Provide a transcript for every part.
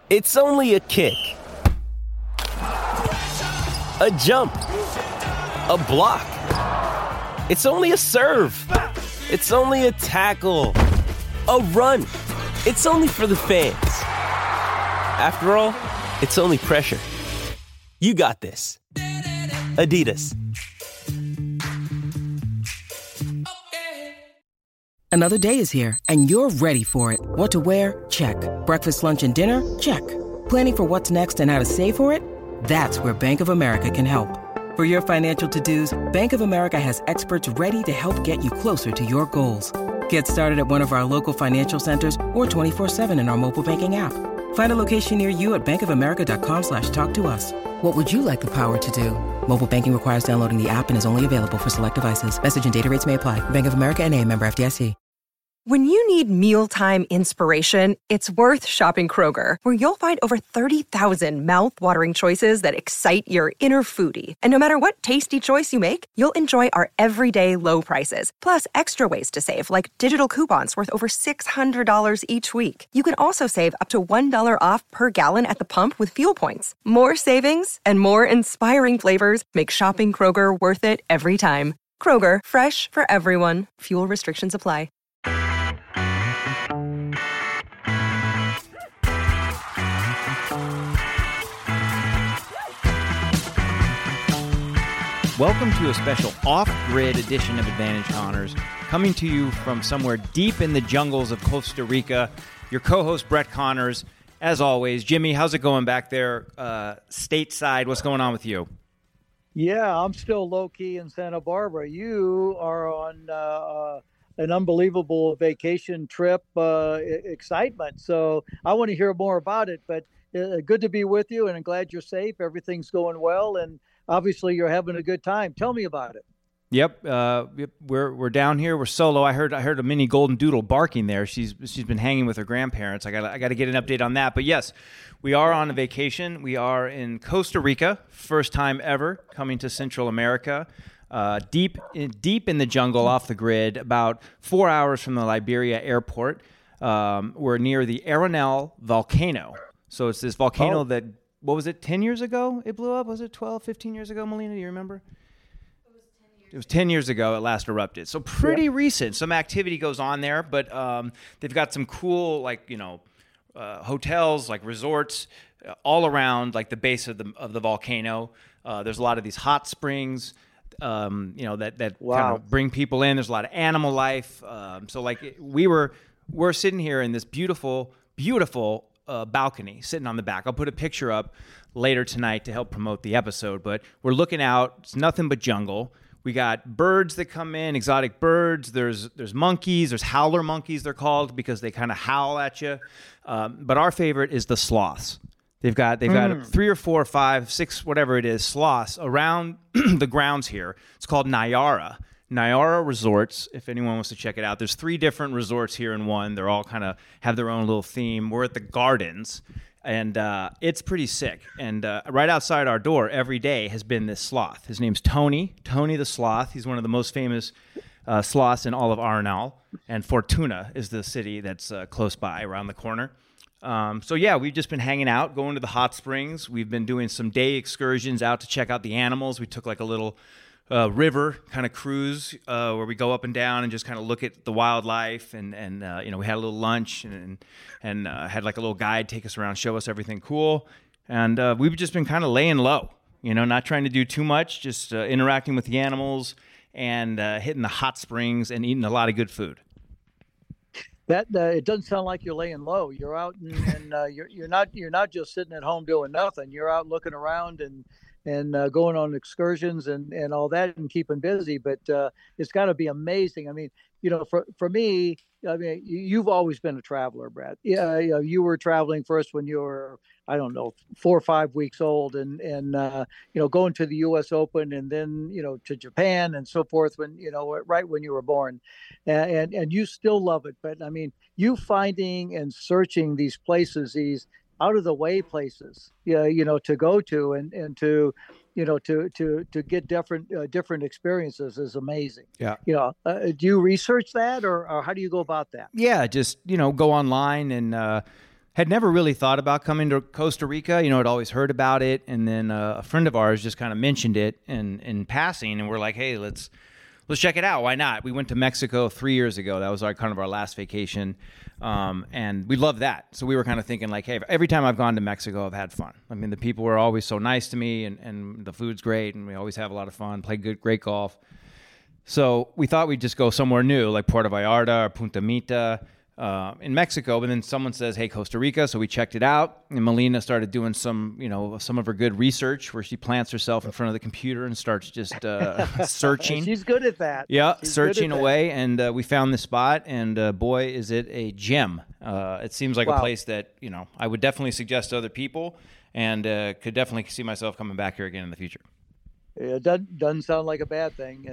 It's only a kick, a jump, a block. It's only a serve. It's only a tackle, a run. It's only for the fans. After all, it's only pressure. You got this. Adidas. Another day is here, and you're ready for it. What to wear? Check. Breakfast, lunch, and dinner? Check. Planning for what's next and how to save for it? That's where Bank of America can help. For your financial to-dos, Bank of America has experts ready to help get you closer to your goals. Get started at one of our local financial centers or 24/7 in our mobile banking app. Find a location near you at bankofamerica.com/talktous. What would you like the power to do? Mobile banking requires downloading the app and is only available for select devices. Message and data rates may apply. Bank of America N.A., member FDIC. When you need mealtime inspiration, it's worth shopping Kroger, where you'll find over 30,000 mouth-watering choices that excite your inner foodie. And no matter what tasty choice you make, you'll enjoy our everyday low prices, plus extra ways to save, like digital coupons worth over $600 each week. You can also save up to $1 off per gallon at the pump with fuel points. More savings and more inspiring flavors make shopping Kroger worth it every time. Kroger, fresh for everyone. Fuel restrictions apply. Welcome to a special off-grid edition of Advantage Connors, coming to you from somewhere deep in the jungles of Costa Rica. Your co-host, Brett Connors. As always, Jimmy, how's it going back there stateside? What's going on with you? Yeah, I'm still low-key in Santa Barbara. You are on an unbelievable vacation trip excitement. So I want to hear more about it, but good to be with you, and I'm glad you're safe. Everything's going well, and obviously you're having a good time. Tell me about it. Yep, we're down here. We're solo. I heard a mini golden doodle barking there. She's been hanging with her grandparents. I got to get an update on that. But yes, we are on a vacation. We are in Costa Rica, first time ever coming to Central America. Deep in the jungle, off the grid, about 4 hours from the Liberia airport. We're near the Arenal volcano. So it's this volcano that, what was it, 10 years ago it blew up? Was it 12, 15 years ago, Melina? Do you remember? It was 10 years ago it last erupted. So pretty recent. Some activity goes on there, but they've got some cool, hotels, like resorts all around, like the base of the volcano. There's a lot of these hot springs, that kind of bring people in. There's a lot of animal life. We're sitting here in this beautiful, beautiful balcony sitting on the back. I'll put a picture up later tonight to help promote the episode, but we're looking out. It's nothing but jungle. We got birds that come in, exotic birds. There's monkeys. There's howler monkeys, they're called, because they kind of howl at you. But our favorite is the sloths. They've got 3 or 4 or 5, 6, whatever it is, sloths around the grounds here. It's called Nyara Resorts, if anyone wants to check it out. There's 3 different resorts here in one. They're all kind of have their own little theme. We're at the Gardens, and it's pretty sick. And right outside our door every day has been this sloth. His name's Tony the sloth. He's one of the most famous sloths in all of Arenal. And Fortuna is the city that's close by, around the corner. We've just been hanging out, going to the hot springs. We've been doing some day excursions out to check out the animals. We took like a little river kind of cruise where we go up and down and just kind of look at the wildlife, and we had a little lunch and had like a little guide take us around, show us everything cool, and we've just been kind of laying low, not trying to do too much, just interacting with the animals and hitting the hot springs and eating a lot of good food. That it doesn't sound like you're laying low. You're out and you're not just sitting at home doing nothing. You're out looking around and going on excursions and all that and keeping busy. But it's got to be amazing. I mean, for me, you've always been a traveler, Brad. Yeah, you were traveling first when you were, 4 or 5 weeks old, and going to the U.S. Open, and then to Japan and so forth when right when you were born, and you still love it. But I mean, you finding and searching these places, these out of the way places, to go to and to get different experiences is amazing. Yeah. Do you research that or how do you go about that? Yeah, just go online and Had never really thought about coming to Costa Rica. You know, I'd always heard about it. And then a friend of ours just kind of mentioned it in passing. And we're like, hey, let's check it out. Why not? We went to Mexico 3 years ago. That was kind of our last vacation. And we loved that. So we were kind of thinking like, hey, every time I've gone to Mexico, I've had fun. I mean, the people were always so nice to me and the food's great. And we always have a lot of fun, play great golf. So we thought we'd just go somewhere new, like Puerto Vallarta or Punta Mita in Mexico. But then someone says, hey, Costa Rica. So we checked it out. And Melina started doing some of her good research where she plants herself in front of the computer and starts just searching. She's good at that. Yeah, She's searching away. And we found this spot. And boy, is it a gem. It seems like a place that, I would definitely suggest to other people and could definitely see myself coming back here again in the future. It doesn't sound like a bad thing,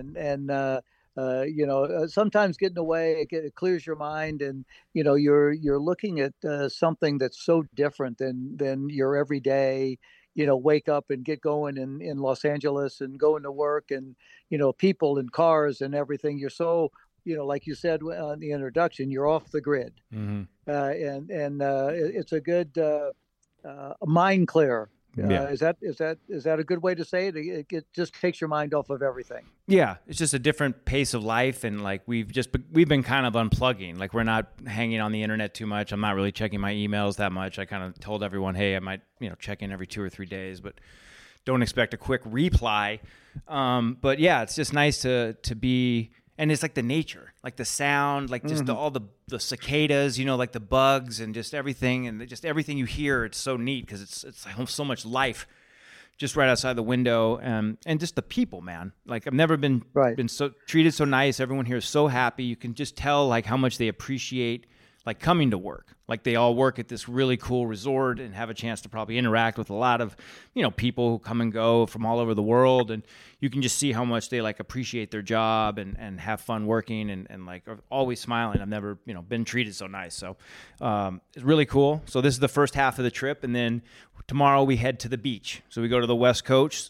and sometimes getting away it clears your mind, and you're looking at something that's so different than your everyday. Wake up and get going in Los Angeles and going to work, and people and cars and everything. You're so like you said on the introduction, you're off the grid, it's a good mind clear. Yeah. Is that a good way to say it? It just takes your mind off of everything. Yeah, it's just a different pace of life, and like we've been kind of unplugging. Like we're not hanging on the internet too much. I'm not really checking my emails that much. I kind of told everyone, hey, I might check in every 2 or 3 days, but don't expect a quick reply. But yeah, it's just nice to be. And it's like the nature, like the sound, like just all the cicadas, like the bugs and just everything. And just everything you hear, it's so neat because it's so much life just right outside the window. And just the people, man. Like I've never been so treated so nice. Everyone here is so happy. You can just tell like how much they appreciate like coming to work. Like they all work at this really cool resort and have a chance to probably interact with a lot of, people who come and go from all over the world. And you can just see how much they like appreciate their job and have fun working and like are always smiling. I've never, been treated so nice. So it's really cool. So this is the first half of the trip. And then tomorrow we head to the beach. So we go to the West Coast,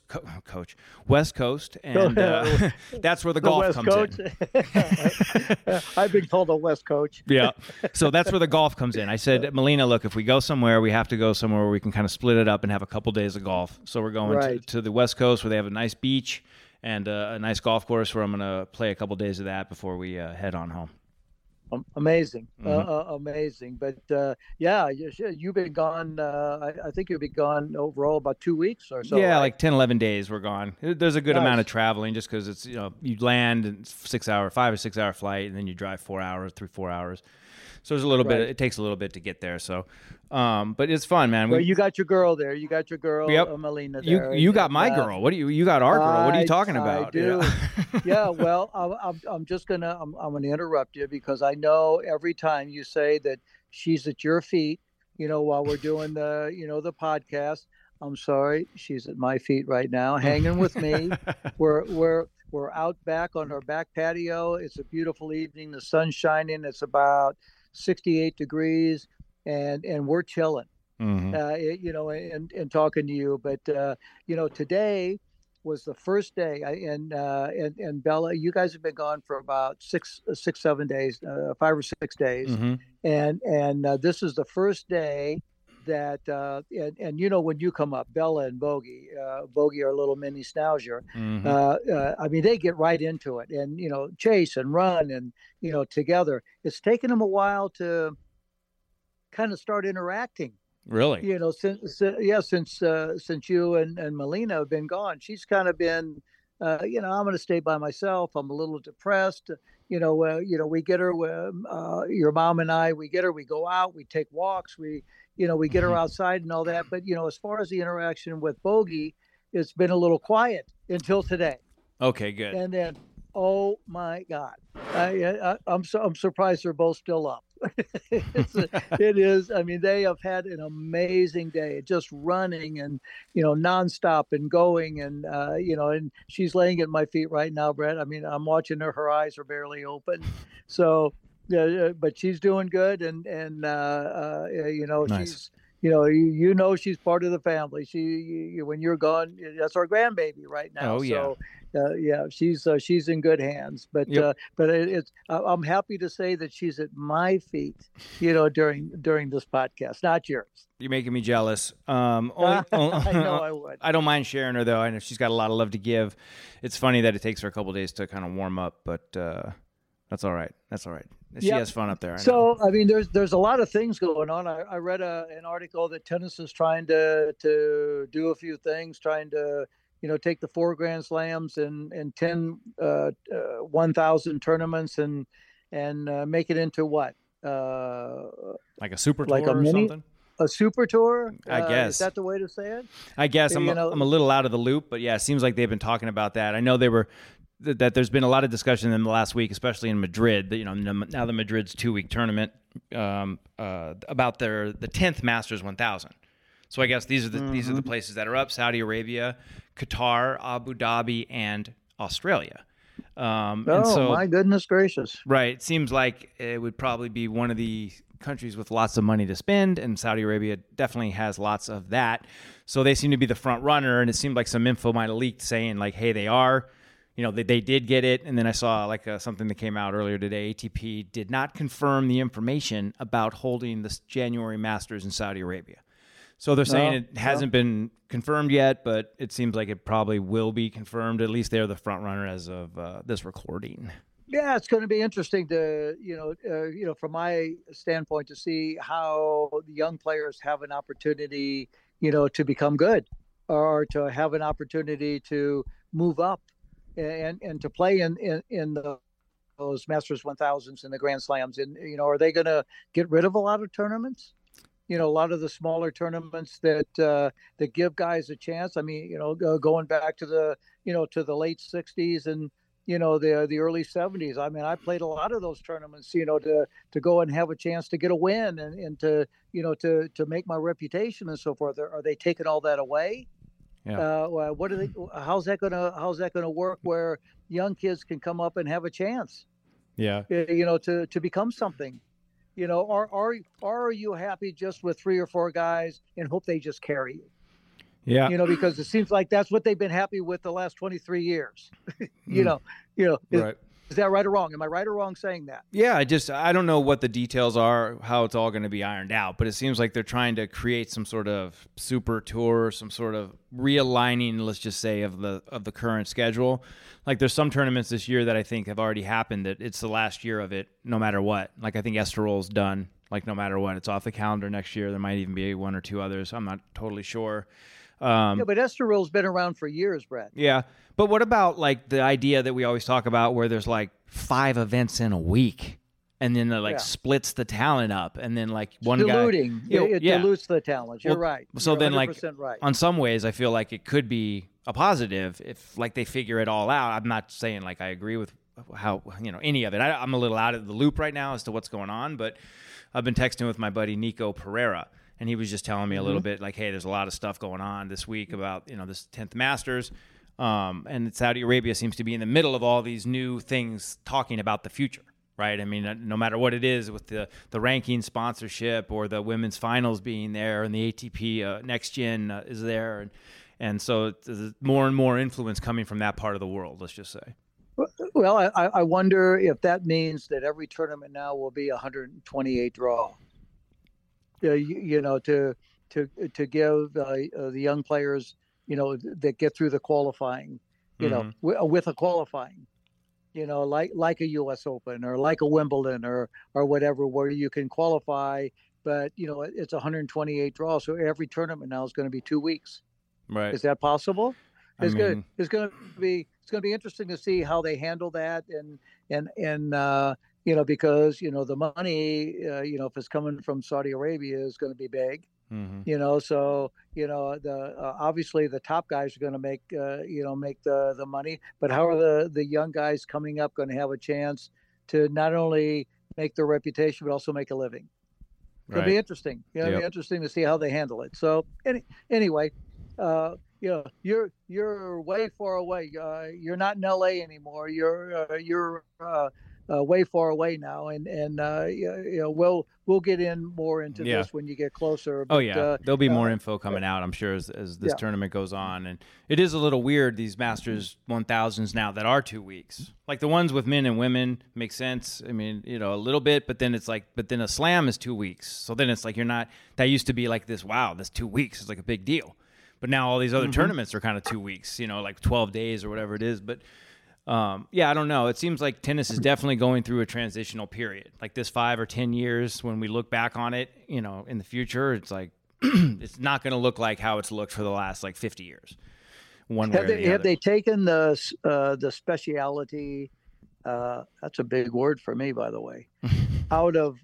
and that's where the golf comes in. I've been called a West Coach. Yeah. So that's where the golf comes in. I said, Melina, look, if we go somewhere, we have to go somewhere where we can kind of split it up and have a couple days of golf. So we're going to the West Coast where they have a nice beach and a nice golf course where I'm going to play a couple days of that before we head on home. Amazing. Amazing. But you've been gone. I think you've been gone overall about 2 weeks or so. Yeah, right? like 10, 11 days we're gone. There's a good amount of traveling just because it's, you land and 5 or 6 hour flight and then you drive 4 hours, 3-4 hours. So there's a little bit, it takes a little bit to get there. So, but it's fun, man. Well, you got your girl there. You got your girl, Melina there. You got my girl. You got our girl. What are you talking about? I do. Yeah. Well, I'm going to interrupt you because I know every time you say that she's at your feet, while we're doing the podcast, I'm sorry, she's at my feet right now, hanging with me. We're out back on her back patio. It's a beautiful evening. The sun's shining. It's about 68 degrees, and we're chilling, and talking to you. But today was the first day, and Bella, you guys have been gone for about 7 days, 5 or 6 days, and this is the first day that and when you come up, Bella and Bogey are a little mini schnauzer. I mean, they get right into it, and chase and run, and together. It's taken them a while to kind of start interacting. Really? Since you and Melina have been gone, she's kind of been I'm going to stay by myself. I'm a little depressed. We get her, your mom and I, we get her, we go out, we take walks, we get her outside and all that. But, as far as the interaction with Bogey, it's been a little quiet until today. Okay, good. And then, oh my God, I'm surprised they're both still up. It is. I mean, they have had an amazing day, just running and, nonstop and going. And, and she's laying at my feet right now, Brett. I mean, I'm watching her. Her eyes are barely open. So, but she's doing good. And nice. you know she's part of the family. When you're gone, that's our grandbaby right now. Oh yeah. So yeah, she's in good hands. But Yep. I'm happy to say that she's at my feet, during this podcast, not yours. You're making me jealous. I know I would. I don't mind sharing her though. I know she's got a lot of love to give. It's funny that it takes her a couple days to kind of warm up, but that's all right. That's all right. She has fun up there. So I mean, there's a lot of things going on. I read an article that tennis is trying to do a few things, trying to take the 4 Grand Slams and 10 1,000 tournaments and make it into what? Like a super tour like a or mini, something? A super tour? I guess. Is that the way to say it? I guess I'm a little out of the loop, but yeah, it seems like they've been talking about that. I know that there's been a lot of discussion in the last week, especially in Madrid, that, now the Madrid's 2-week tournament, about the 10th Masters 1000. So I guess these are the places that are up: Saudi Arabia, Qatar, Abu Dhabi, and Australia. My goodness gracious. Right. It seems like it would probably be one of the countries with lots of money to spend, and Saudi Arabia definitely has lots of that. So they seem to be the front runner, and it seemed like some info might have leaked saying like, hey, they are. They did get it, and then I saw something that came out earlier today. ATP did not confirm the information about holding this January Masters in Saudi Arabia. So they're saying it hasn't been confirmed yet, but it seems like it probably will be confirmed. At least they're the front runner as of this recording. Yeah, it's going to be interesting to, from my standpoint, to see how the young players have an opportunity, to become good, or to have an opportunity to move up and to play in those Masters 1000s and the Grand Slams. And, are they going to get rid of a lot of tournaments? A lot of the smaller tournaments that give guys a chance. I mean, going back to the late 60s and, the early 70s. I mean, I played a lot of those tournaments, to go and have a chance to get a win and to make my reputation and so forth. Are they taking all that away? Yeah. What are they? How's that gonna work? Where young kids can come up and have a chance? Yeah. To become something. Are you happy just with 3 or 4 guys and hope they just carry you? Yeah. Because it seems like that's what they've been happy with the last 23 years. Right. Is that right or wrong? Am I right or wrong saying that? Yeah, I don't know what the details are, how it's all going to be ironed out, but it seems like they're trying to create some sort of super tour, some sort of realigning, let's just say, of the current schedule. Like there's some tournaments this year that I think have already happened that it's the last year of it, no matter what. Like I think Estoril's done, like no matter what. It's off the calendar next year. There might even be 1 or 2 others. I'm not totally sure. But Estoril's been around for years, Brad. Yeah. But what about like the idea that we always talk about where there's like 5 events in a week and then it splits the talent up and then like one diluting. guy. It dilutes the talent. You're right. So You're then like right. On some ways I feel like it could be a positive if like they figure it all out. I'm not saying like I agree with how, any of it. I'm a little out of the loop right now as to what's going on, but I've been texting with my buddy Nico Pereira. And he was just telling me a little bit like, hey, there's a lot of stuff going on this week about, this 10th Masters. And Saudi Arabia seems to be in the middle of all these new things talking about the future, right? I mean, no matter what it is with the ranking sponsorship or the women's finals being there and the ATP Next Gen is there. And so there's more and more influence coming from that part of the world, let's just say. Well, I wonder if that means that every tournament now will be 128 draw. To give the young players, that get through the qualifying, with a qualifying, like a U.S. Open or like a Wimbledon or whatever, where you can qualify, but it's 128 draws, so every tournament now is going to be 2 weeks. Right? Is that possible? It's going to be interesting to see how they handle that and because the money, if it's coming from Saudi Arabia, is going to be big. Mm-hmm. So obviously the top guys are going to make the money, but how are the young guys coming up going to have a chance to not only make their reputation but also make a living? It'll be interesting. It'll be interesting to see how they handle it. So anyway, you're way far away. You're not in LA anymore. You're way far away now, and we'll get in more into this when you get closer. But, there'll be more info coming out, I'm sure, as this tournament goes on. And it is a little weird, these Masters 1000s now that are 2 weeks. Like the ones with men and women make sense. I mean, a little bit, but then then a Slam is 2 weeks. So then it's like that used to be like this 2 weeks is like a big deal. But now all these other tournaments are kind of 2 weeks, like 12 days or whatever it is. But I don't know. It seems like tennis is definitely going through a transitional period. Like this 5 or 10 years, when we look back on it, in the future, it's like it's not going to look like how it's looked for the last 50 years. Have they taken the speciality? That's a big word for me, by the way. out of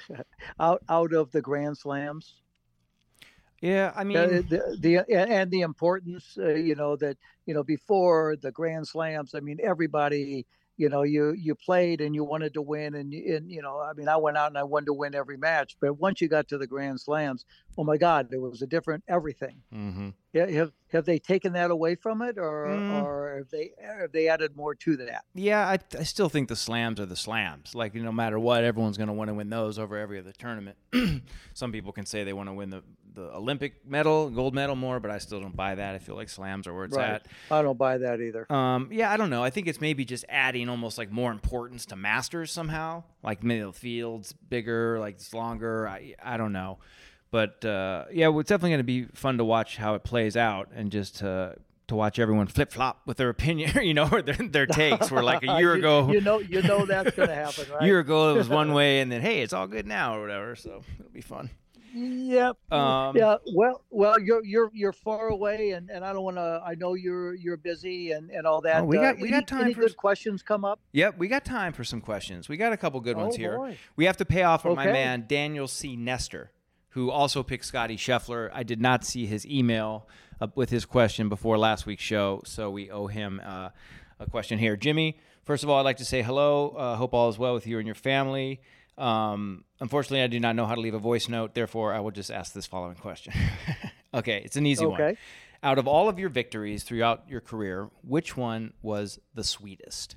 the Grand Slams. Yeah, I mean the importance, that before the Grand Slams, I mean everybody, you played and you wanted to win, and I went out and I wanted to win every match, but once you got to the Grand Slams, oh my God, it was a different everything. Mm-hmm. Yeah, have they taken that away from it, or have they added more to that? Yeah, I still think the Slams are the Slams. Like, no matter what, everyone's going to want to win those over every other tournament. Some people can say they want to win the Olympic medal, gold medal more, but I still don't buy that. I feel like Slams are where it's at. I don't buy that either. I don't know. I think it's maybe just adding almost like more importance to Masters somehow. Like maybe the field's bigger, like it's longer. I don't know. But, it's definitely going to be fun to watch how it plays out, and just to watch everyone flip-flop with their opinion, or their takes. Where like a year ago... You know that's going to happen, right? A year ago it was one way, and then, hey, it's all good now or whatever. So it'll be fun. Yep. Yeah. Well, you're far away, and I don't want to. I know you're busy and all that. Oh, we got time any for good questions come up. Yep, we got time for some questions. We got a couple good ones here. Boy. We have to pay off on my man Daniel C. Nestor, who also picked Scotty Scheffler. I did not see his email with his question before last week's show, so we owe him a question here. Jimmy, first of all, I'd like to say hello. Hope all is well with you and your family. Unfortunately, I do not know how to leave a voice note. Therefore, I will just ask this following question. Okay, it's an easy one. Out of all of your victories throughout your career, which one was the sweetest?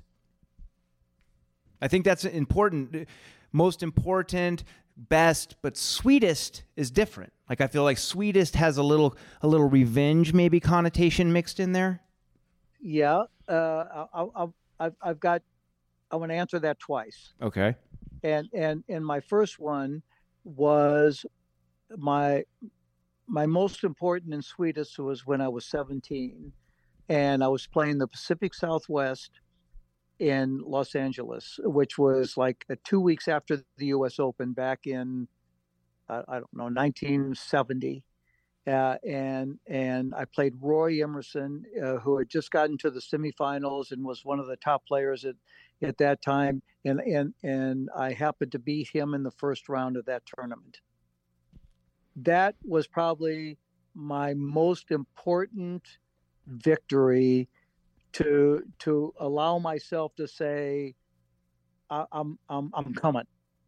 I think that's important. Most important, best, but sweetest is different. Like, I feel like sweetest has a little revenge maybe connotation mixed in there. Yeah, I want to answer that twice. Okay. And my first one was my most important and sweetest was when I was 17, and I was playing the Pacific Southwest in Los Angeles, which was like 2 weeks after the U.S. Open back in I don't know 1970, and I played Roy Emerson, who had just gotten to the semifinals and was one of the top players at that time, and I happened to beat him in the first round of that tournament. That was probably my most important victory to allow myself to say, I'm coming.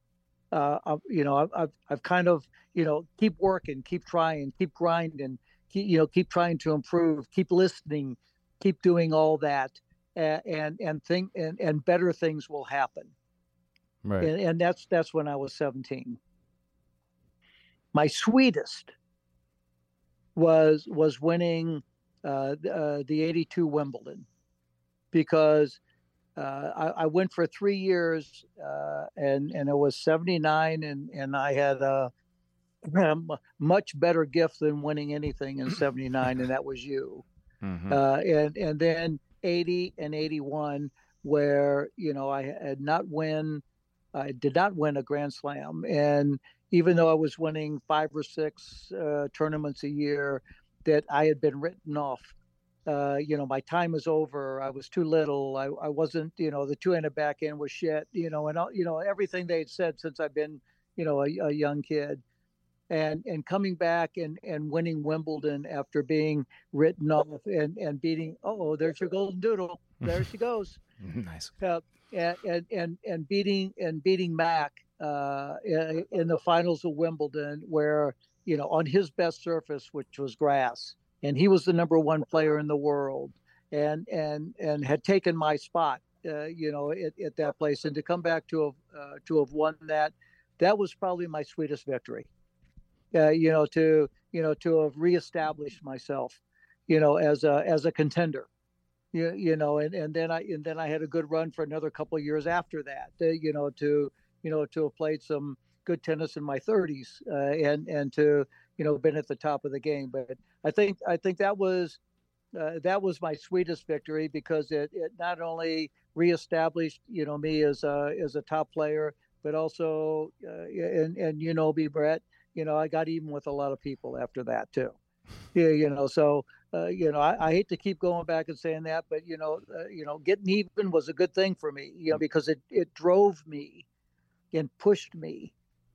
I've kind of, keep working, keep trying, keep grinding, keep trying to improve, keep listening, keep doing all that. And better things will happen. Right. And that's when I was 17. My sweetest was winning the 82 Wimbledon, because I went for 3 years, and it was 79, and I had a much better gift than winning anything in 79, and that was you. Mm-hmm. And then 80 and 81, where I did not win a Grand Slam, and even though I was winning 5 or 6 tournaments a year, that I had been written off. My time was over. I was too little. I wasn't. The two-handed backhand was shit. And all, everything they had said since I've been, a young kid. And coming back and winning Wimbledon after being written off and beating, there's your golden doodle. There she goes. Nice. And beating Mac in the finals of Wimbledon, where, on his best surface, which was grass, and he was the number one player in the world, and had taken my spot at that place, and to come back to have won that was probably my sweetest victory. To have reestablished myself, as a contender. And then I had a good run for another couple of years after that. To have played some good tennis in my 30s, and to been at the top of the game. But I think that was my sweetest victory, because it not only reestablished me as a top player, but also and me, Brett, I got even with a lot of people after that too. Yeah. So I hate to keep going back and saying that, but getting even was a good thing for me, because it drove me and pushed me,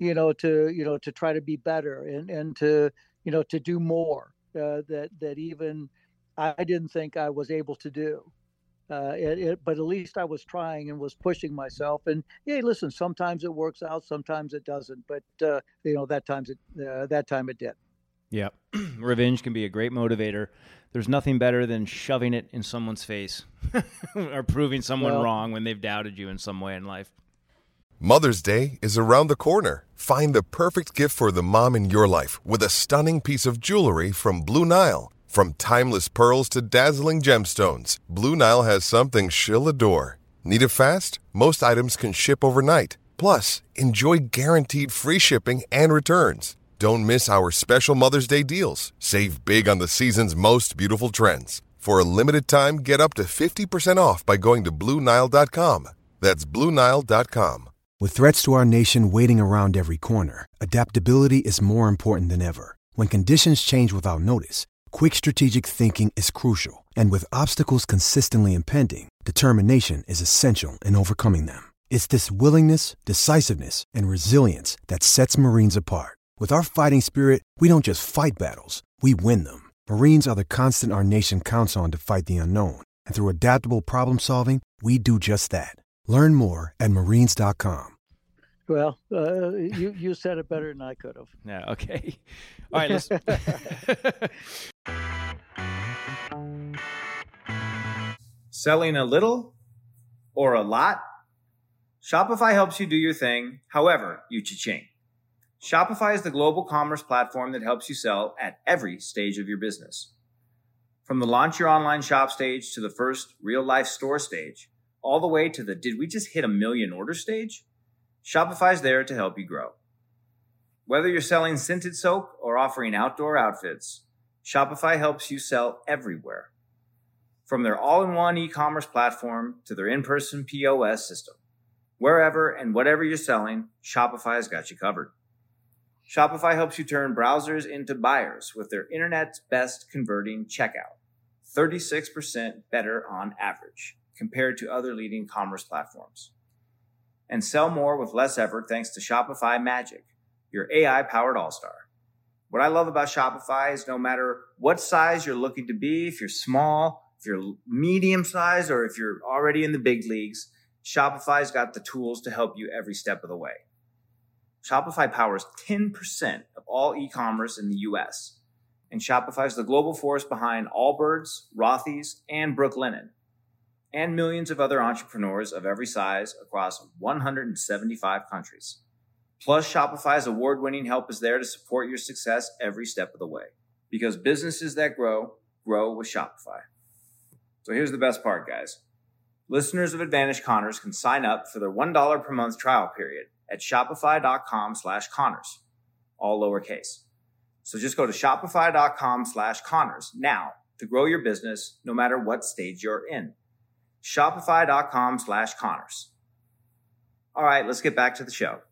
to try to be better and to do more that even I didn't think I was able to do. But at least I was trying and was pushing myself. And hey, listen, sometimes it works out, sometimes it doesn't. But that time it did. Yeah, revenge can be a great motivator. There's nothing better than shoving it in someone's face or proving someone wrong when they've doubted you in some way in life. Mother's Day is around the corner. Find the perfect gift for the mom in your life with a stunning piece of jewelry from Blue Nile. From timeless pearls to dazzling gemstones, Blue Nile has something she'll adore. Need it fast? Most items can ship overnight. Plus, enjoy guaranteed free shipping and returns. Don't miss our special Mother's Day deals. Save big on the season's most beautiful trends. For a limited time, get up to 50% off by going to BlueNile.com. That's BlueNile.com. With threats to our nation waiting around every corner, adaptability is more important than ever. When conditions change without notice, quick strategic thinking is crucial. And with obstacles consistently impending, determination is essential in overcoming them. It's this willingness, decisiveness, and resilience that sets Marines apart. With our fighting spirit, we don't just fight battles, we win them. Marines are the constant our nation counts on to fight the unknown. And through adaptable problem solving, we do just that. Learn more at Marines.com. Well, you said it better than I could have. Yeah, okay. All right, let's... Selling a little or a lot? Shopify helps you do your thing, however you cha-ching. Shopify is the global commerce platform that helps you sell at every stage of your business. From the launch your online shop stage to the first real-life store stage, all the way to the did we just hit 1 million order stage? Shopify's there to help you grow. Whether you're selling scented soap or offering outdoor outfits, Shopify helps you sell everywhere. From their all-in-one e-commerce platform to their in-person POS system. Wherever and whatever you're selling, Shopify's got you covered. Shopify helps you turn browsers into buyers with their internet's best converting checkout. 36% better on average compared to other leading commerce platforms. And sell more with less effort thanks to Shopify Magic, your AI-powered all-star. What I love about Shopify is no matter what size you're looking to be, if you're small, if you're medium size, or if you're already in the big leagues, Shopify's got the tools to help you every step of the way. Shopify powers 10% of all e-commerce in the U.S., and Shopify is the global force behind Allbirds, Rothy's, and Brooklinen, and millions of other entrepreneurs of every size across 175 countries. Plus, Shopify's award-winning help is there to support your success every step of the way, because businesses that grow, grow with Shopify. So here's the best part, guys. Listeners of Advantage Connors can sign up for their $1 per month trial period at shopify.com/Connors, all lowercase. So just go to shopify.com/Connors now to grow your business no matter what stage you're in. Shopify.com/Connors. All right, let's get back to the show.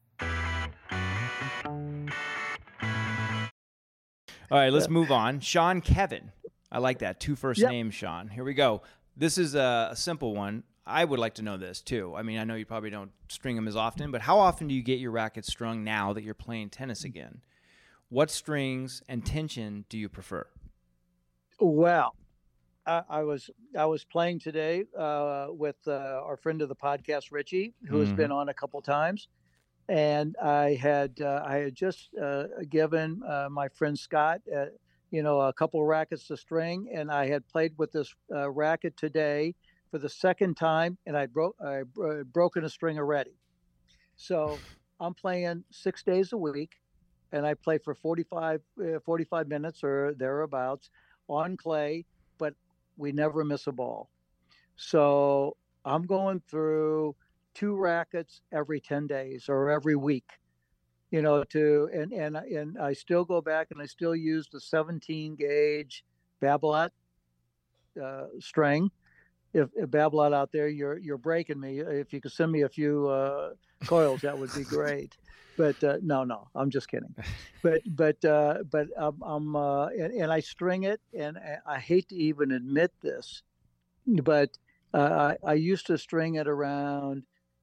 All right, let's move on. Sean Kevin. I like that. 2 first names, Sean. Here we go. This is a simple one. I would like to know this, too. I mean, I know you probably don't string them as often, but how often do you get your racket strung now that you're playing tennis again? What strings and tension do you prefer? Well, I was playing today with our friend of the podcast, Richie, who has been on a couple times. And I had just given my friend Scott, a couple rackets to string, and I had played with this racket today for the second time, and I broken a string already. So I'm playing 6 days a week, and I play for 45 minutes or thereabouts on clay, but we never miss a ball. So I'm going through 2 rackets every 10 days or every week, and I still go back and I still use the 17 gauge Babolat string. If Babolat out there, you're breaking me. If you could send me a few coils, that would be great. But no, I'm just kidding. But and I string it, and I hate to even admit this, but I used to string it around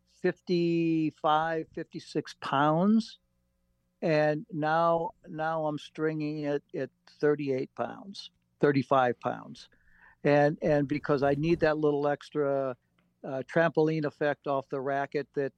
55, 56 pounds, and now I'm stringing it at 38 pounds, 35 pounds. And because I need that little extra trampoline effect off the racket that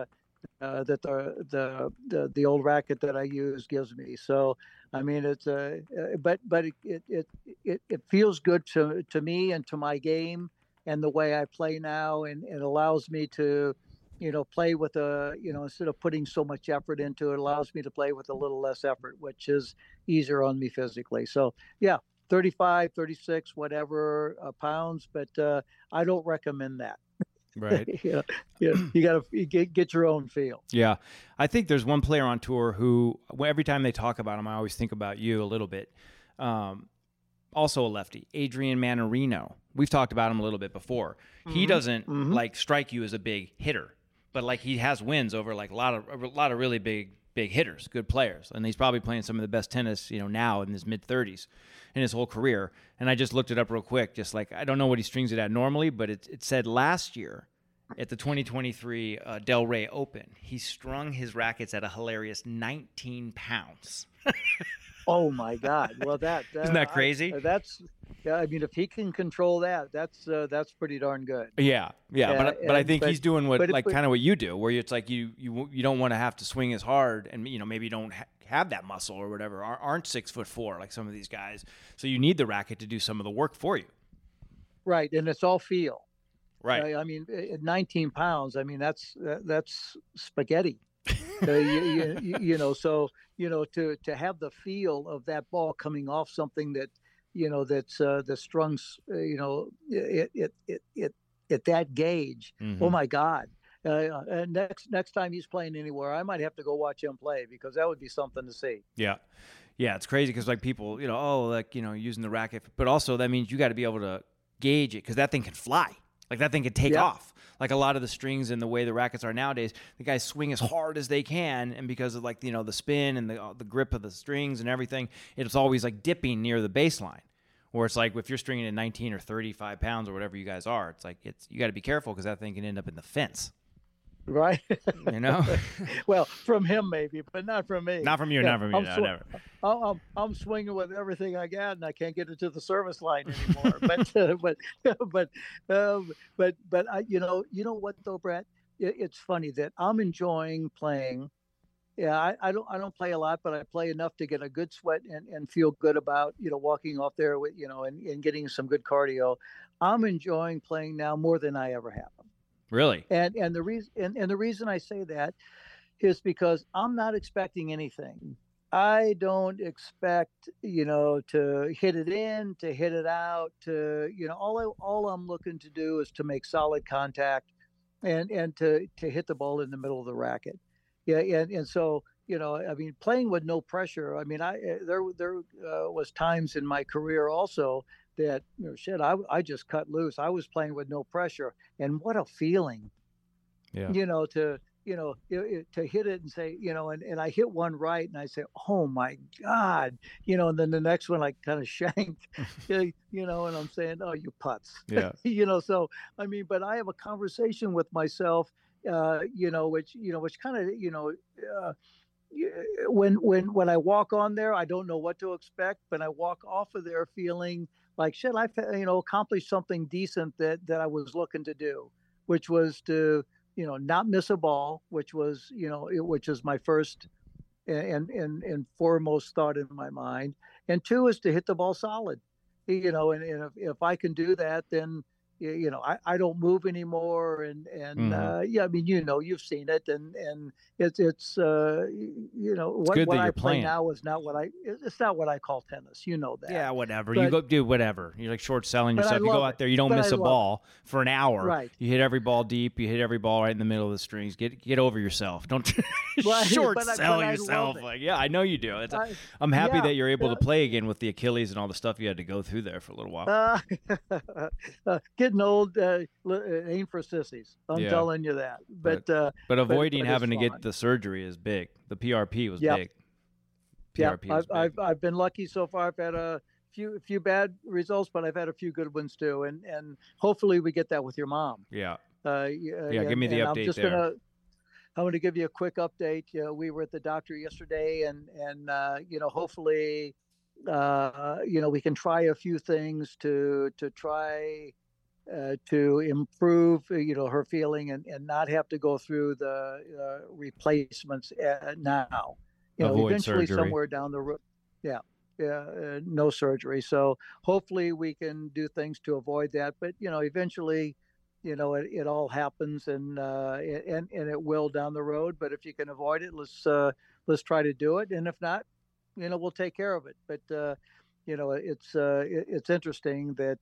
the old racket that I use gives me. So I mean, it's but it feels good to me and to my game and the way I play now, and it allows me to play with instead of putting so much effort into it, allows me to play with a little less effort, which is easier on me physically. So yeah. 35, 36, whatever pounds, but I don't recommend that. Right. You got to get your own feel. Yeah. I think there's one player on tour who, every time they talk about him, I always think about you a little bit. Also a lefty, Adrian Manarino. We've talked about him a little bit before. Mm-hmm. He doesn't like strike you as a big hitter, but like he has wins over like a lot of really big hitters, good players. And he's probably playing some of the best tennis, now in his mid-30s in his whole career. And I just looked it up real quick, just like, I don't know what he strings it at normally, but it said last year at the 2023 Del Rey Open, he strung his rackets at a hilarious 19 pounds. Oh my God. Well, isn't that crazy? I mean, if he can control that, that's pretty darn good. Yeah. But I think he's doing kind of what you do, where it's like you don't want to have to swing as hard, and maybe you don't have that muscle or whatever, aren't 6'4" like some of these guys. So you need the racket to do some of the work for you. Right, and it's all feel. Right. I mean, at 19 pounds, I mean that's spaghetti. So to have the feel of that ball coming off something that that's strung at that gauge. Mm-hmm. Oh my God. And next time he's playing anywhere, I might have to go watch him play, because that would be something to see. Yeah, it's crazy because like people, using the racket, but also that means you got to be able to gauge it, because that thing can fly. Like that thing can take off. Like a lot of the strings and the way the rackets are nowadays, the guys swing as hard as they can, and because of the spin and the grip of the strings and everything, it's always like dipping near the baseline. Or it's like if you're stringing at 19 or 35 pounds or whatever you guys are, it's like you got to be careful, because that thing can end up in the fence. Right. Well, from him maybe, but not from me. Not from you. Not from you. Never. I'm swinging with everything I got, and I can't get it to the service line anymore. but I, you know what though, Brett? It's funny that I'm enjoying playing. Yeah, I don't play a lot, but I play enough to get a good sweat and feel good about walking off there with and getting some good cardio. I'm enjoying playing now more than I ever have. Really? And the reason I say that is because I'm not expecting anything. I don't expect to hit it in, to hit it out, to all I'm looking to do is to make solid contact and to hit the ball in the middle of the racket. Yeah, and so I mean, playing with no pressure. I mean, there was times in my career also that I just cut loose. I was playing with no pressure, and what a feeling. Yeah. To hit it and say, and I hit one right, and I say, oh my God, and then the next one I kind of shanked, and I'm saying, oh, you putz. Yeah. So I mean, but I have a conversation with myself. Which kind of, when I walk on there, I don't know what to expect, but I walk off of there feeling like, I've, accomplished something decent that I was looking to do, which was to, not miss a ball, which was, which is my first and foremost thought in my mind. And 2 is to hit the ball solid, and if I can do that, then, I don't move anymore, and I mean, you've seen it, and it's what good that I you're play playing. now is not it's not what I call tennis. You know that. Yeah, whatever. But, you go do whatever. You're like short selling but I yourself. You go love out it. there, you don't But miss I a love ball for an hour. Right. You hit every ball deep. You hit every ball right in the middle of the strings. Get over yourself. Don't Right, short but sell I love yourself. it. Like, yeah, I know you do. I'm happy yeah, that you're able yeah. to play again with the Achilles and all the stuff you had to go through there for a little while. Getting old ain't for sissies. I'm Yeah. telling you that. But avoiding but having to it's get fun. the surgery is big. The PRP was Yep. big. Yeah, PRP was big. I've been lucky so far. I've had a few bad results, but I've had a few good ones too. And hopefully we get that with your mom. Yeah. Yeah, Give me the I'm update just there. I'm gonna give you a quick update. We were at the doctor yesterday, and hopefully, we can try a few things to try to improve, her feeling and not have to go through the replacements now. Avoid Eventually surgery. somewhere down the road. Yeah. No surgery. So hopefully we can do things to avoid that. But eventually, it all happens, and it will down the road. But if you can avoid it, let's try to do it. And if not, we'll take care of it. But it's interesting that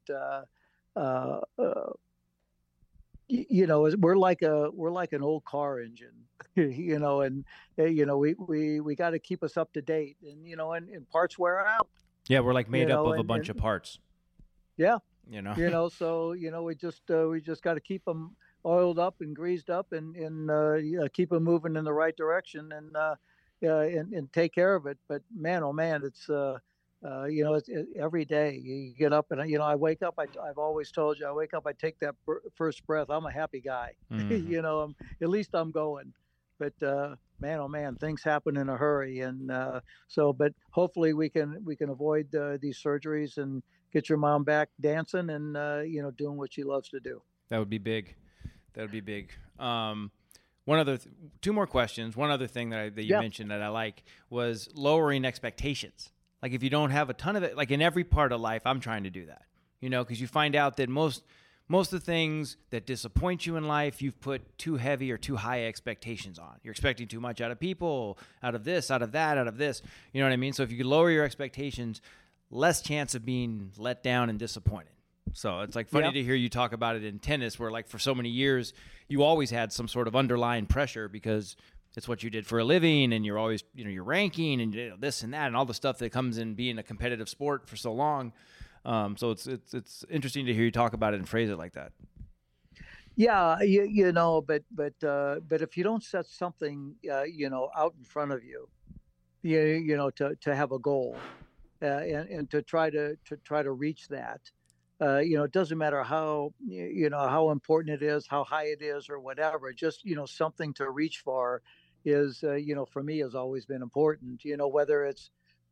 we're like an old car engine, and we got to keep us up to date, and parts wear out. Yeah, we're like made up of a and- bunch of parts. Yeah. So we just got to keep them oiled up and greased up, and keep them moving in the right direction, and take care of it. But man, oh man, it's every day you get up, and I wake up. I've always told you, I wake up, I take that first breath. I'm a happy guy. Mhm. At least I'm going. But man, oh man, things happen in a hurry, and but hopefully we can avoid these surgeries and get your mom back dancing and doing what she loves to do. That would be big. That would be big. One other, two more questions. One other thing that you mentioned that I like was lowering expectations. Like if you don't have a ton of it, like in every part of life, I'm trying to do that, because you find out that most of the things that disappoint you in life, you've put too heavy or too high expectations on. You're expecting too much out of people, out of this, out of that, out of this. You know what I mean? So if you could lower your expectations, less chance of being let down and disappointed. So it's like funny to hear you talk about it in tennis, where like for so many years, you always had some sort of underlying pressure because it's what you did for a living, and you're always, your ranking and this and that and all the stuff that comes in being a competitive sport for so long. So it's interesting to hear you talk about it and phrase it like that. Yeah, but if you don't set something, out in front of you, to have a goal, and to try to reach that, it doesn't matter how how important it is, how high it is, or whatever. Just something to reach for is for me has always been important. Whether it's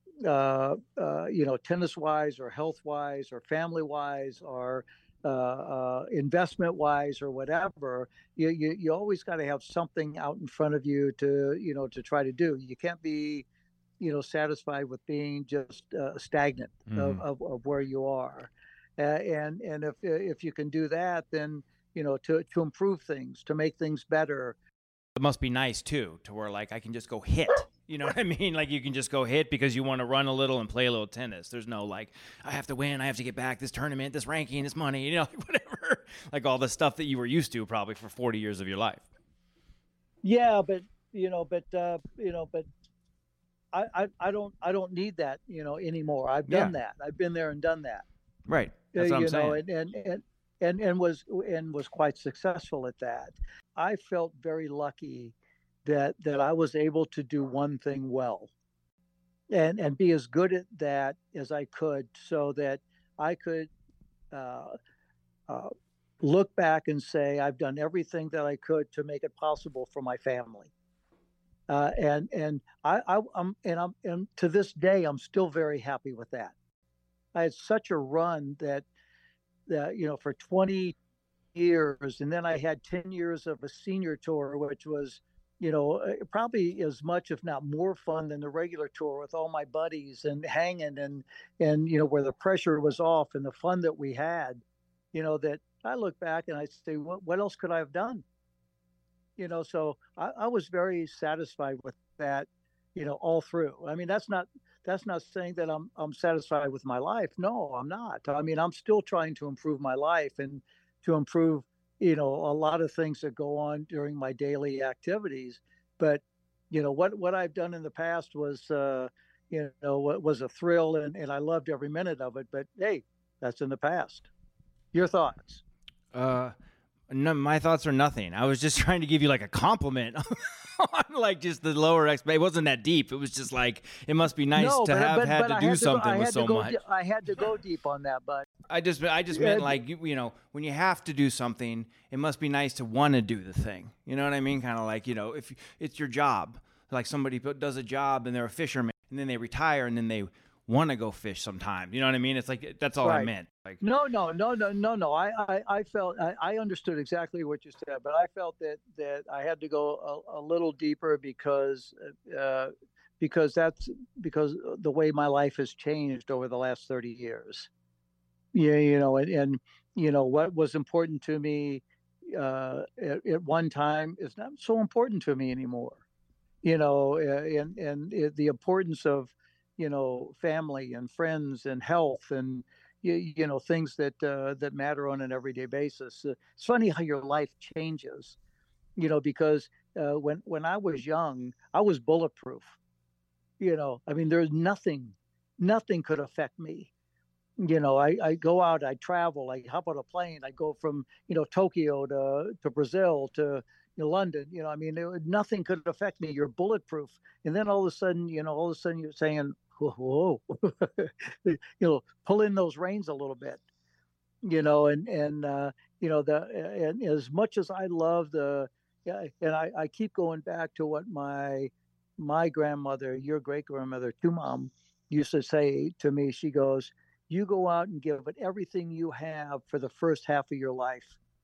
tennis wise or health wise or family wise or investment wise or whatever, you always got to have something out in front of you to try to do. You can't be satisfied with being just stagnant of where you are, and if you can do that, then to improve things, to make things better. It must be nice too, to where like I can just go hit. You know what I mean? Like you can just go hit because you want to run a little and play a little tennis. There's no like, I have to win, I have to get back this tournament, this ranking, this money, whatever. Like all the stuff that you were used to probably for 40 years of your life. Yeah, but I don't need that anymore. I've done that. I've been there and done that. Right. That's what I'm saying. And was quite successful at that. I felt very lucky that I was able to do one thing well, and be as good at that as I could, so that I could look back and say I've done everything that I could to make it possible for my family. And to this day I'm still very happy with that. I had such a run that for 20 years, and then I had 10 years of a senior tour, which was probably as much, if not more fun than the regular tour, with all my buddies and hanging and where the pressure was off and the fun that we had, that I look back and I say, what else could I have done? So I was very satisfied with that, all through. I mean, that's not saying that I'm satisfied with my life. No, I'm not. I mean, I'm still trying to improve my life and to improve, a lot of things that go on during my daily activities. But, what I've done in the past was, what was a thrill, and I loved every minute of it. But hey, that's in the past. Your thoughts? No, my thoughts are nothing. I was just trying to give you like a compliment on like just the lower expectation. It wasn't that deep. It was just like, it must be nice to have had to do something with so much. I had to go deep on that, but I just meant like, when you have to do something, it must be nice to want to do the thing. You know what I mean? Kind of like, if it's your job, like somebody does a job and they're a fisherman and then they retire and then they want to go fish sometime. You know what I mean? It's like, that's all I meant. Like, no. I felt, I understood exactly what you said, but I felt that I had to go a little deeper because the way my life has changed over the last 30 years. Yeah. And what was important to me at one time is not so important to me anymore, and the importance of, family and friends and health and, things that matter on an everyday basis. It's funny how your life changes, because when I was young, I was bulletproof. I mean, there's nothing could affect me. I go out, I travel, I hop on a plane, I go from, Tokyo to Brazil to London. I mean, nothing could affect me. You're bulletproof. And then all of a sudden you're saying, whoa, pull in those reins a little bit, and as much as I love and I keep going back to what my grandmother, your great grandmother, Mom, used to say to me. She goes, you go out and give it everything you have for the first half of your life,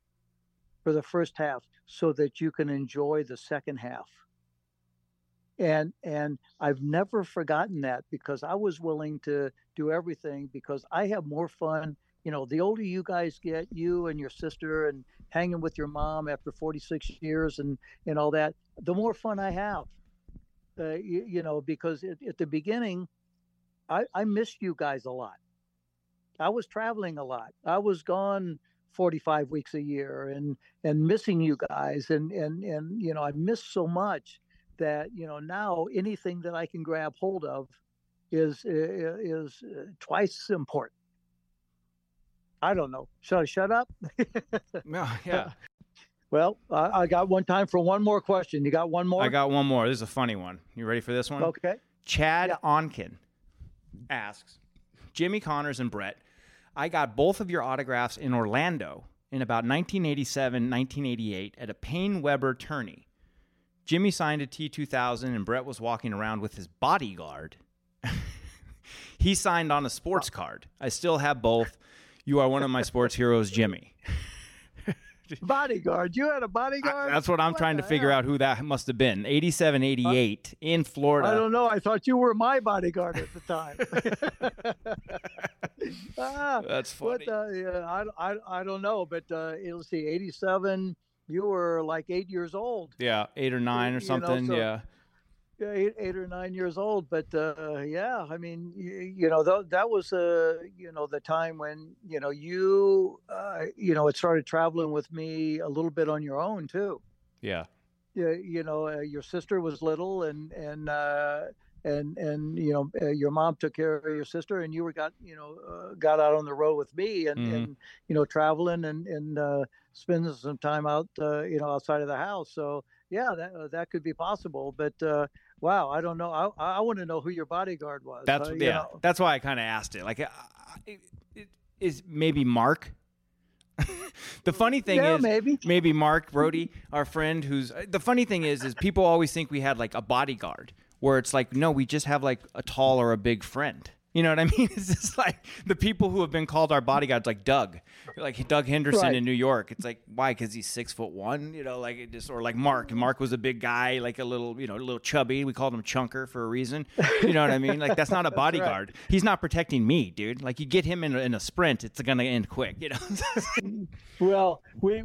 so that you can enjoy the second half. And I've never forgotten that, because I was willing to do everything, because I have more fun. The older you guys get, you and your sister, and hanging with your mom after 46 years and all that, the more fun I have. Because at the beginning, I missed you guys a lot. I was traveling a lot. I was gone 45 weeks a year and missing you guys. And I missed so much that, now anything that I can grab hold of is twice important. I don't know. Should I shut up? No, yeah. Well, I got one time for one more question. You got one more? I got one more. This is a funny one. You ready for this one? Okay. Chad Onken asks, Jimmy Connors and Brett, I got both of your autographs in Orlando in about 1987, 1988 at a Payne Weber tourney. Jimmy signed a T2000 and Brett was walking around with his bodyguard. He signed on a sports card. I still have both. You are one of my sports heroes, Jimmy. Bodyguard? You had a bodyguard? That's what I'm trying to figure out who that must have been. 87, 88 in Florida. I don't know. I thought you were my bodyguard at the time. That's funny. I don't know, but let's see, 87, you were like 8 years old. Yeah, 8 or 9 or something, yeah. Yeah, 8 or 9 years old, but yeah, I mean, that was the time when you had started traveling with me a little bit on your own too. Yeah. Yeah, your sister was little, and your mom took care of your sister, and you got out on the road with me, and traveling and spending some time out outside of the house. So yeah, that could be possible, but wow, I don't know. I want to know who your bodyguard was. That's why I kind of asked it. Like, it is maybe Mark. The funny thing is, maybe Mark Brody, our friend, the funny thing is people always think we had like a bodyguard, where it's like, no, we just have like a tall or a big friend. You know what I mean? It's just like the people who have been called our bodyguards, like Doug Henderson Right. in New York. It's like, why? Because he's 6'1", you know, like it just, or like Mark. Mark was a big guy, like a little chubby. We called him Chunker for a reason. You know what I mean? Like that's not a bodyguard. right. He's not protecting me, dude. Like you get him in a sprint, it's gonna end quick. You know? Well,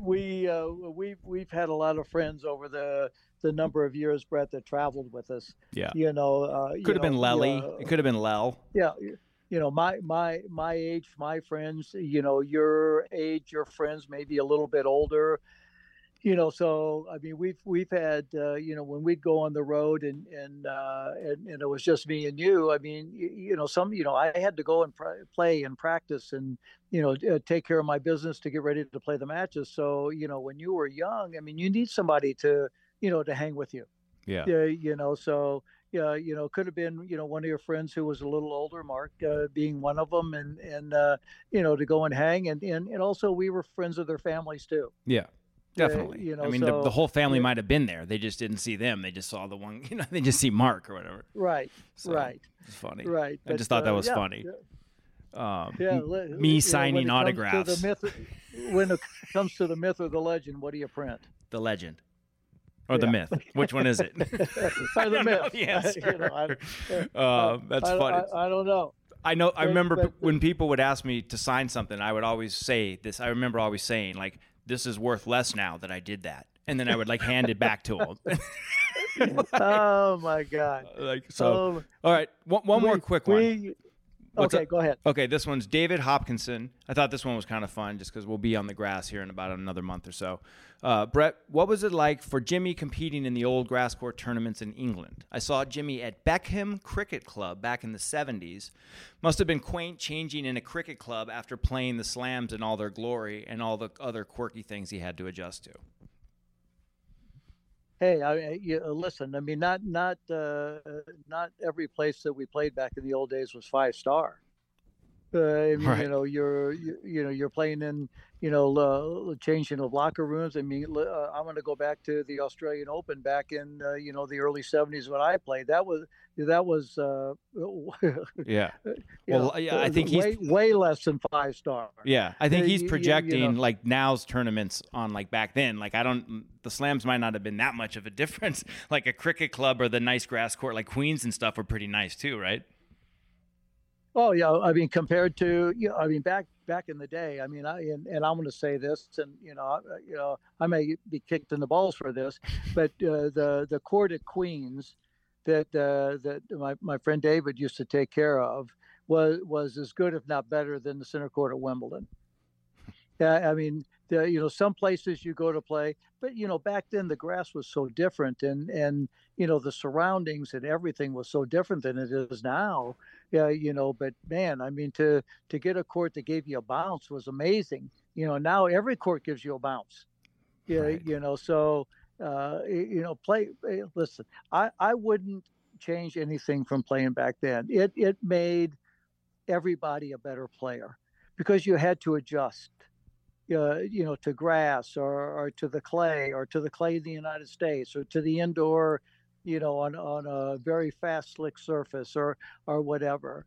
we've had a lot of friends over the number of years, Brett, that traveled with us. Yeah. You know, Could have been Lely. It could have been Lel. Yeah. You know, my age, my friends, you know, your age, your friends may be a little bit older, you know. So, I mean, we've had, you know, when we'd go on the road and it was just me and you, I mean, you know, I had to go and play and practice and, you know, take care of my business to get ready to play the matches. So, you know, when you were young, I mean, you need somebody to hang with you. Yeah. You know, so, yeah, you know, could have been, you know, one of your friends who was a little older, Mark, being one of them, and you know, to go and hang, and also we were friends of their families too. Yeah. Definitely. You know, I mean, so, the whole family might have been there. They just didn't see them. They just saw the one, you know, they just see Mark or whatever. Right. So, right. It's funny. Right. I just thought that was yeah, funny. Yeah. Me signing when autographs. When it comes to the myth or the legend, what do you print? The legend. Or the myth. Which one is it? Or the myth. Yes. You know, That's funny. I don't know. I remember when people would ask me to sign something, I would always say this. I remember always saying, like, this is worth less now that I did that. And then I would, like, hand it back to them. Oh, my God. All right. One more quick one. Okay, go ahead. Okay, this one's David Hopkinson. I thought this one was kind of fun just because we'll be on the grass here in about another month or so. Brett, what was it like for Jimmy competing in the old grass court tournaments in England? I saw Jimmy at Beckham Cricket Club back in the 70s. Must have been quaint changing in a cricket club after playing the slams in all their glory and all the other quirky things he had to adjust to. Hey, listen. I mean, not every place that we played back in the old days was 5-star. I mean, Right. you know, you're playing in, changing of locker rooms. I mean, I'm going to go back to the Australian Open back in, the early '70s when I played. That was, Yeah. Well, yeah, I think he's way less than 5-star. Yeah, I think he's You projecting know. like now's tournaments on like back then. Like the slams might not have been that much of a difference. Like a cricket club or the nice grass court, like Queens and stuff, were pretty nice too, right? Oh yeah, I mean compared to I mean back in the day. I mean, and I'm going to say this, and I may be kicked in the balls for this, but the court at Queens that my friend David used to take care of was as good, if not better, than the center court at Wimbledon. I mean, some places you go to play, but back then the grass was so different, and the surroundings and everything was so different than it is now. Yeah, but man, I mean, to get a court that gave you a bounce was amazing. Now every court gives you a bounce. Yeah, Right. So play. Listen, I wouldn't change anything from playing back then. It made everybody a better player because you had to adjust. To grass or to the clay in the United States or to the indoor, on a very fast, slick surface or whatever.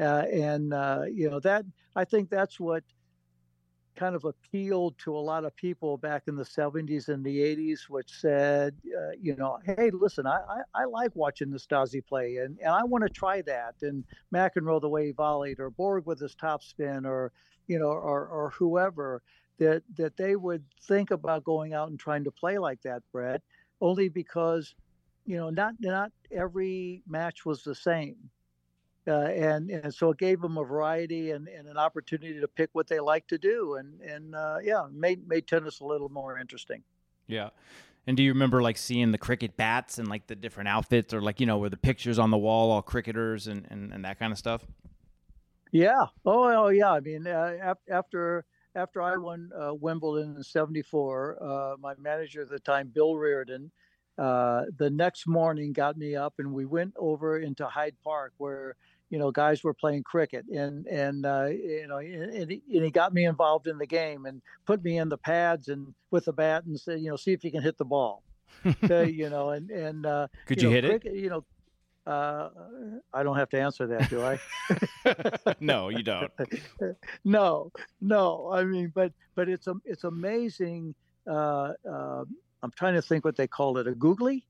That I think that's what kind of appealed to a lot of people back in the 70s and the 80s, which said, hey, listen, I like watching Nastase play and I want to try that. And McEnroe, the way he volleyed, or Borg with his topspin, or whoever, that they would think about going out and trying to play like that, Brett, only because, not every match was the same. And so it gave them a variety and an opportunity to pick what they like to do. And made tennis a little more interesting. Yeah. And do you remember like seeing the cricket bats and like the different outfits, or like, where the pictures on the wall, all cricketers and that kind of stuff? Yeah. Oh yeah. I mean, after I won Wimbledon in '74, my manager at the time, Bill Reardon, the next morning got me up and we went over into Hyde Park where, guys were playing cricket and he got me involved in the game and put me in the pads and with the bat and said, see if you can hit the ball. Could you hit cricket, it? I don't have to answer that, do I? No, you don't. No. I mean, but it's amazing. I'm trying to think what they call it, a googly.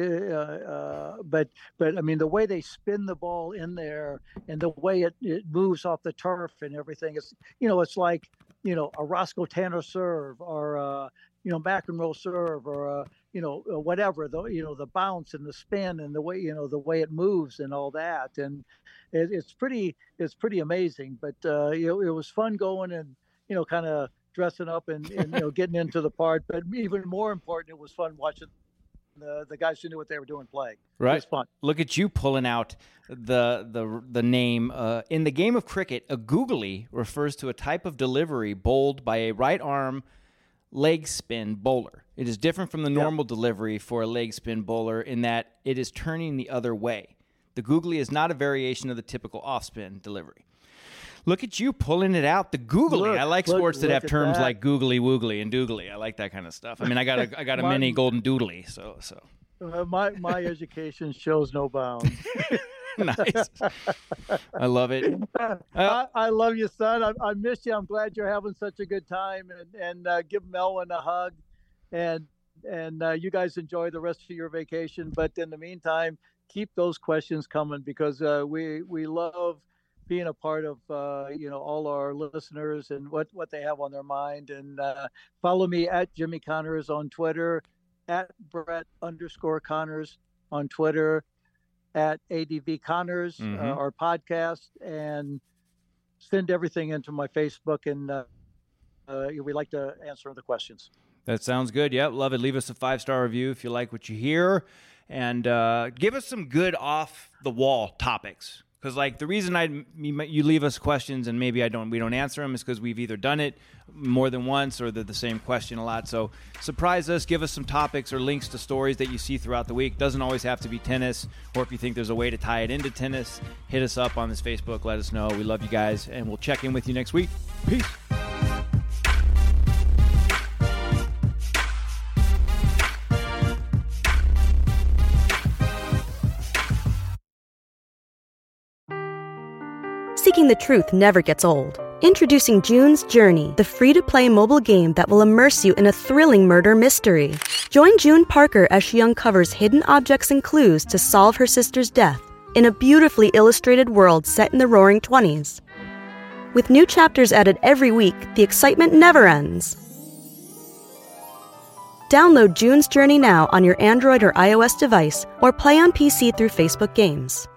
But I mean, the way they spin the ball in there and the way it moves off the turf and everything, it's like, a Roscoe Tanner serve or McEnroe serve or whatever, the bounce and the spin and the way it moves and all that. And it's pretty amazing. But it was fun going and kind of dressing up and getting into the part. But even more important, it was fun watching the guys who knew what they were doing playing. Right. It was fun. Look at you pulling out the name. In the game of cricket, a googly refers to a type of delivery bowled by a right arm leg spin bowler. It is different from the normal delivery for a leg spin bowler in that it is turning the other way. The googly is not a variation of the typical off spin delivery. Look at you pulling it out. The googly. I like sports that have terms like googly woogly and doogly. I like that kind of stuff. I mean, I got a mini golden doodly. So. My education shows no bounds. Nice. I love it. I love you, son. I miss you. I'm glad you're having such a good time. And give Melvin a hug. And you guys enjoy the rest of your vacation. But in the meantime, keep those questions coming because we love being a part of all our listeners and what they have on their mind. And follow me at Jimmy Connors on Twitter, at Brett_Connors on Twitter, at ADV Connors, our podcast, and send everything into my Facebook. And we like to answer the questions. That sounds good. Yep, love it. Leave us a 5-star review if you like what you hear, and give us some good off-the-wall topics. Because the reason you leave us questions and maybe we don't answer them is because we've either done it more than once or they're the same question a lot. So surprise us, give us some topics or links to stories that you see throughout the week. Doesn't always have to be tennis, or if you think there's a way to tie it into tennis, hit us up on this Facebook. Let us know. We love you guys, and we'll check in with you next week. Peace. Seeking the truth never gets old. Introducing June's Journey, the free-to-play mobile game that will immerse you in a thrilling murder mystery. Join June Parker as she uncovers hidden objects and clues to solve her sister's death in a beautifully illustrated world set in the Roaring '20s. With new chapters added every week, the excitement never ends. Download June's Journey now on your Android or iOS device or play on PC through Facebook Games.